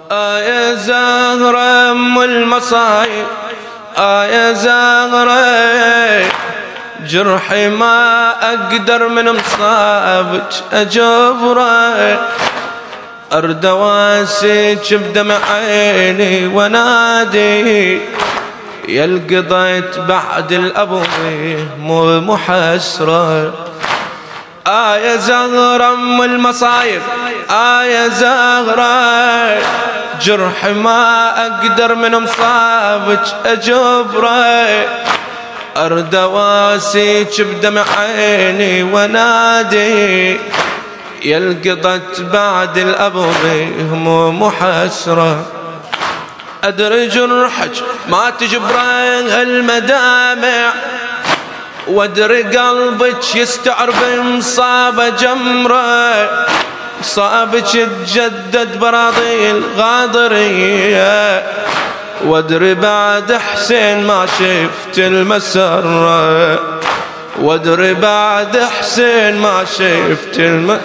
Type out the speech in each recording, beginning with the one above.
يا زهرة ام المصايب يا زهرة جرحي ما اقدر من مصابك اجبره ارد واسيك بدمع عيني ونادي يا القضيت بعد الابوي مو محسره يا زهرة ام المصايب يا زهرة جرح ما اقدر من مصابك اجبره ارد واسيك بدمع عيني ونادي يا القضت بعد الابوي مو محسره ادري جرحك ما تجبره المدامع وادري قلبك يستعرب مصابه جمره صابك تجدد براضي الغاضريه وادري بعد حسين ما شفت المسره وادري بعد حسين ما شفت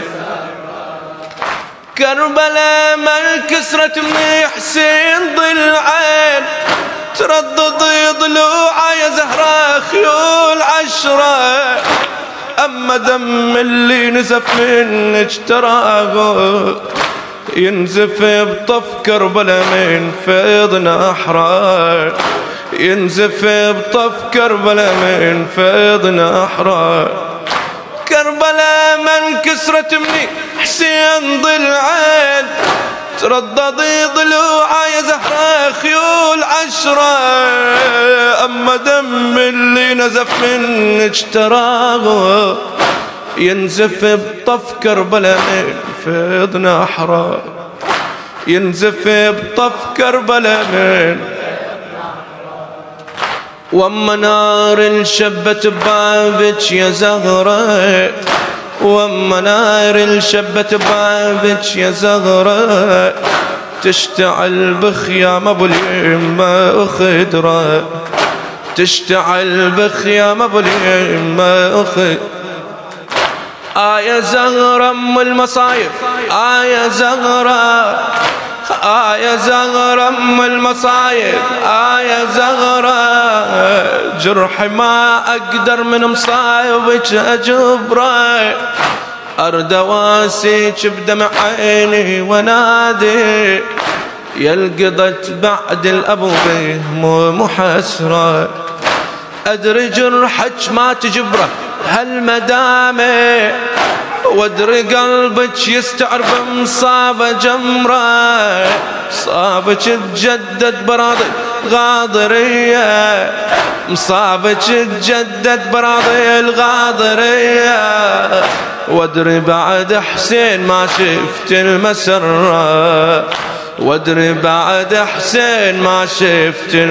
كربلاء من كسرت من حسين ضلعين تردد ضلوعه يا زهرة خيول عشرة أما دم اللي نزف منك تراه ينزف بطف كربلاء من فيض نحره ينزف بطف كربلاء من فيض نحره كربلاء من كسرت مني حسين ضلعين ترددي ضلوعه يا زهرة خيول عشرة أما دم اللي نزف منك تراه ينزف بطف كربلاء من فيض نحره ينزف بطف كربلاء من واما نار انشبت ببابك يا زهرة واما نار انشبت ببابك يا زهرة تشتعل بخيام ابو اليمة خضرة تشتعل بخيام ابو اليمة خضرة يا زهرة ام المصايب يا زهرة يا زهرة ام المصايب يا زهرة جرحي ما اقدر من مصايبك اجبره ارد واسيك بدمع عيني ونادي يا القضت بعد الابوي مو محسره ادري جرحك ما تجبره هالمدامه وادري قلبك يستعرب مصابه جمره صابك تجدد براضي الغاضريه مصابك تجدد براضي الغاضريه وادري بعد حسين ما شفت المسره وادري بعد حسين ما شفت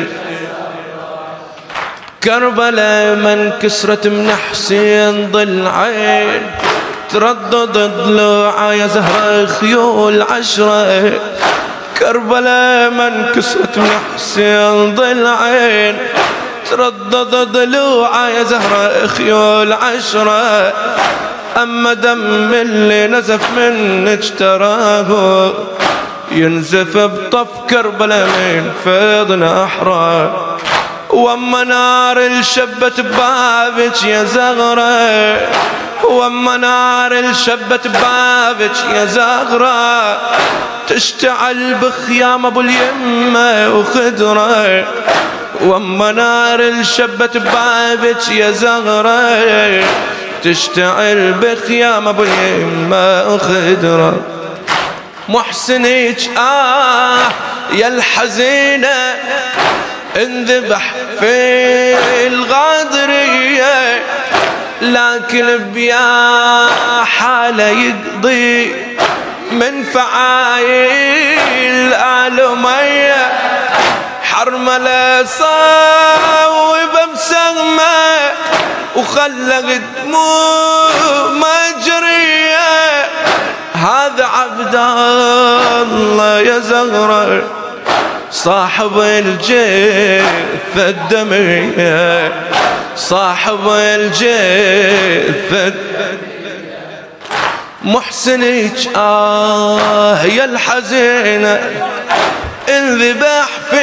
كربلاء من كسرت من حسين ضلعين تردد ضلوعه يا زهرة خيول عشرة كربلاء من كسرت من حسين ضلعين تردد ضلوعه يا زهرة خيول عشرة أما دم اللي نزف منك تراه ينزف بطف كربلاء من فيض نحره واما نار الشبت ببابك يا زهرة واما نار الشبت ببابك يا زهرة تشتعل بخيام ابو اليمة وخضرة واما نار الشبت ببابك يا زهرة تشتعل بخيام ابو اليمة وخضرة محسنك يا الحزينة انذبح في الغاضرية لكن بيا حاله يقضي من فعايل آلمية حرمله صاوب بسمه وخلق دموع مجرية هذا عبد الله يا زهرة صاحب الجثة الدمية صاحب الجثة محسنك يا الحزينة انذبح في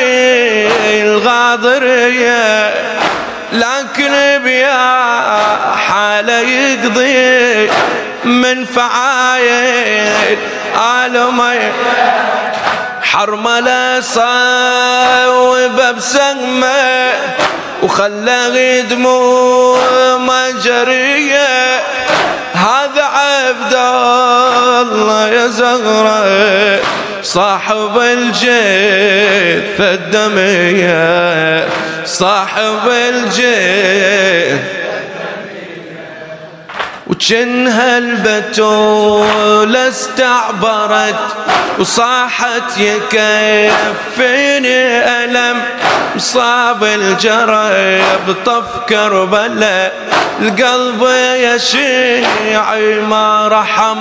الغاضرية، لكن بيا حالة يقضي من فعايل عالمي. حرملة صاوبة بسمة وخلى دموع مجرية، هذا عبد الله يا زهرة صاحب الجيد فالدمية، صاحب الجيد. وجنها البتول استعبرت وصاحت يكفيني ألم، مصاب الجرب طف كربلاء القلب يا شيعي ما رحم،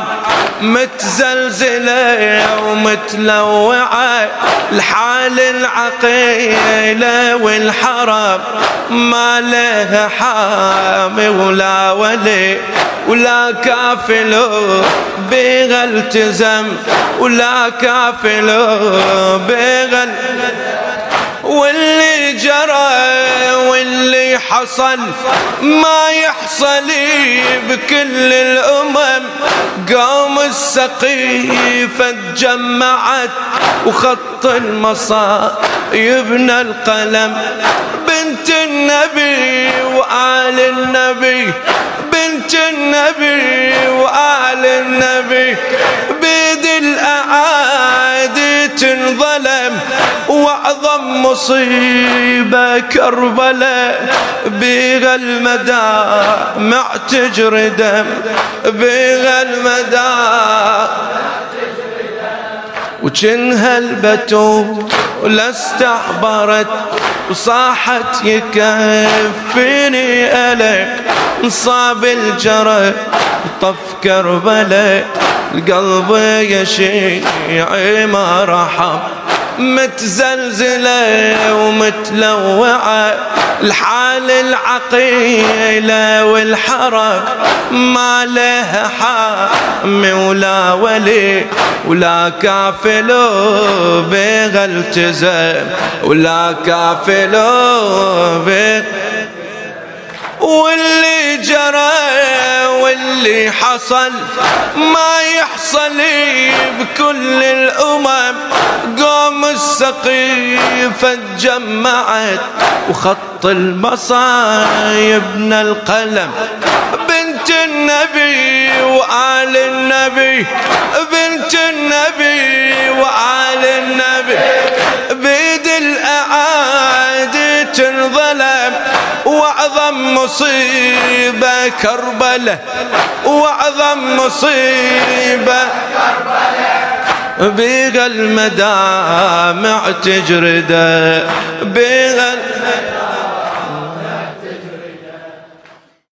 متزلزلة ومتلوعة الحال العقيلة والحرم، ما له حامي ولا ولي ولا كافل بيغ التزم، ولا كافل بيغ. واللي جرى واللي حصل ما يحصل بكل الأمم، قوم السقيفة تجمعت وخط المصايبنا القلم. بنت النبي وآل النبي، بنت النبي وآل النبي، بيد الأعادي تنظلم، وأعظم مصيبة كربلاء بيغ المدامع تجري دم، بيغ المدامع. وجنها البتول استعبرت وصاحت يكفيني ألم، انصاب الجرح طف كربلاء القلب يا شيعي ما رحم، متزلزلة ومتلوعة الحال العقيلة والحرم، ما له حامي ولا ولي ولا كافل بيغ التزم، ولا كافل بيغ. واللي جرى واللي حصل ما يحصل بكل الأمم، قوم السقيفة تجمعت وخط المصايبنا القلم. بنت النبي وآل النبي، بنت النبي وآل النبي، بيد الأعادي تنظلم، وأعظم مصيبة كربلة، وأعظم مصيبة بيغ المدامع تجرده، بيغ